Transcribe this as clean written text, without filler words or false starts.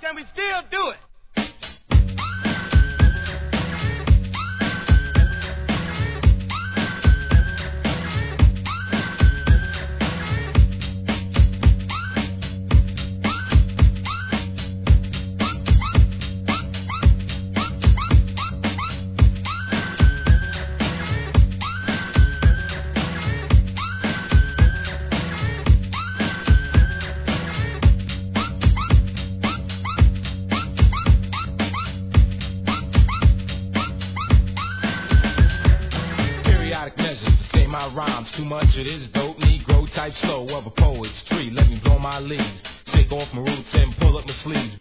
and we still do it. Rhymes, too much of this dope Negro type flow of a poet's tree. Let me blow my leaves, shake off my roots and pull up my sleeves.